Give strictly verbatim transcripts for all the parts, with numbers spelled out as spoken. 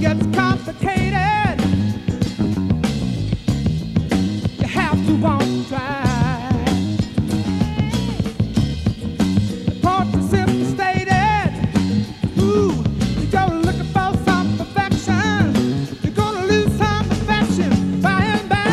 gets complicated. You have to want to try. The point is simply stated. Ooh, you're gonna looking for some perfection. You're gonna lose some affection by and by.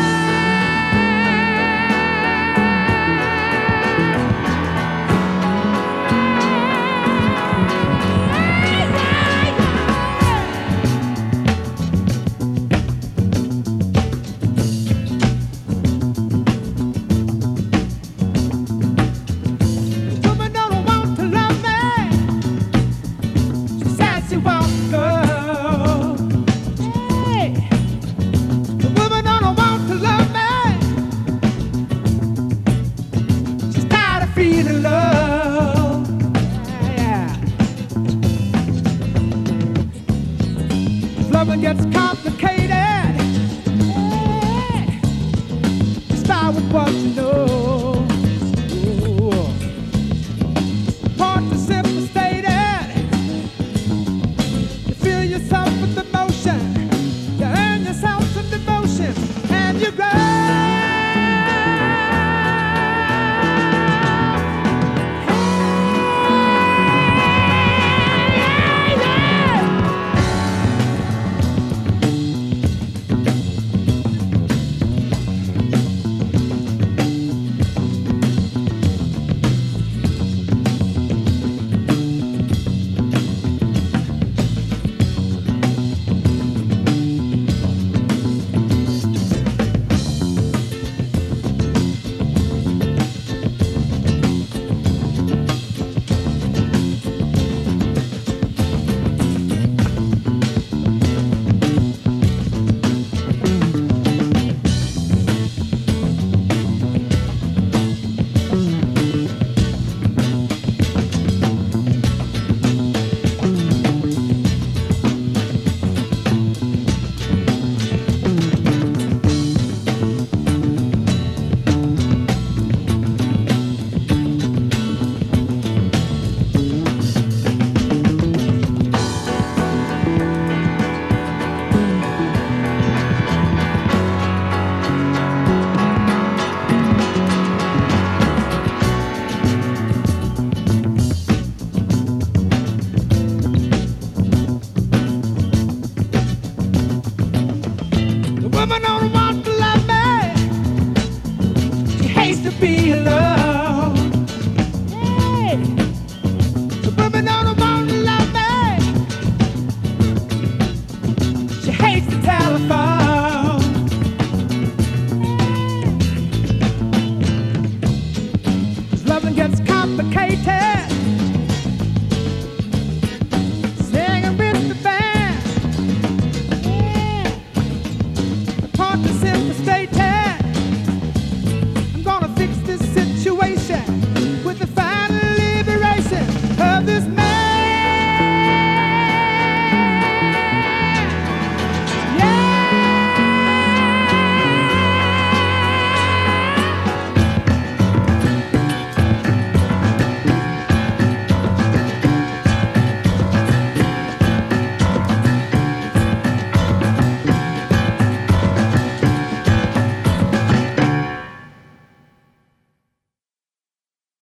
Woman don't want to love me. She says she wants to go. Hey. The woman don't want to love me. She's tired of feeling love. Yeah, yeah. Loving gets complicated. Hey. Start with what you know. Ooh. Point is simply stated. You fill yourself with emotion. You earn yourself some devotion. And you grow. Hey, yeah. The woman don't want to love me. She hates to be alone. Hey. The woman don't want to love me. She hates the telephone. This loving gets complicated. Singing with the band. Yeah. The point is simply stated. I'm gonna fix this situation.